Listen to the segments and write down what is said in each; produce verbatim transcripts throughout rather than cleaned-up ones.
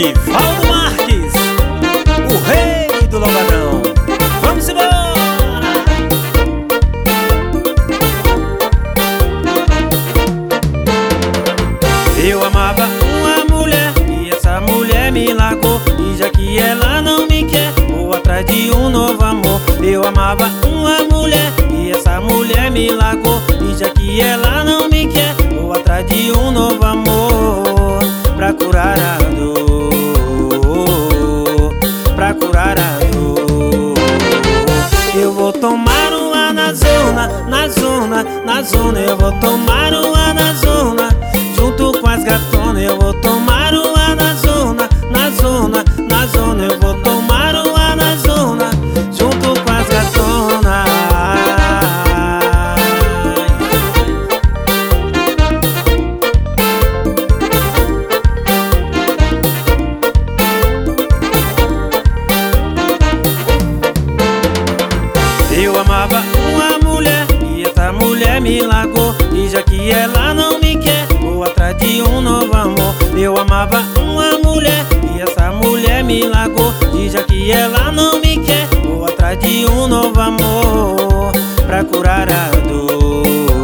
Nivaldo Marques, o rei do Lombadão. Vamos embora! Eu amava uma mulher e essa mulher me largou, e já que ela não me quer, vou atrás de um novo amor. Eu amava uma mulher e essa mulher me largou, e já que ela não me quer, vou atrás de um novo amor. Pra curar a dor, pra curar a dor, eu vou tomar uma na zona, na zona, na zona. Eu vou tomar uma na zona, junto com as gatonas. Eu vou tomar uma na zona, na zona, na zona. Eu vou tomar uma na zona, junto com as gatonas. Eu amava uma mulher e essa mulher me largou, e já que ela não me quer, vou atrás de um novo amor. Eu amava uma mulher e essa mulher me largou, e já que ela não me quer, vou atrás de um novo amor. Pra curar a dor,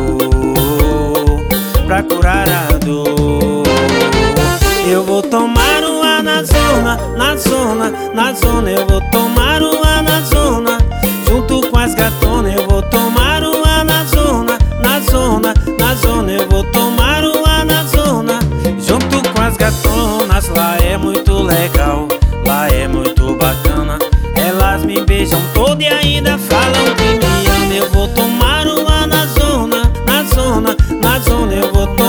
pra curar a dor, eu vou tomar uma na zona, na zona, na zona. Eu vou tomar uma na zona, junto com as gatonas. Eu vou tomar uma na zona, na zona, na zona. Eu vou tomar uma na zona, junto com as gatonas. Lá é muito legal, lá é muito bacana. Elas me beijam todo e ainda falam que me amam. Eu vou tomar uma na zona, na zona, na zona. Eu vou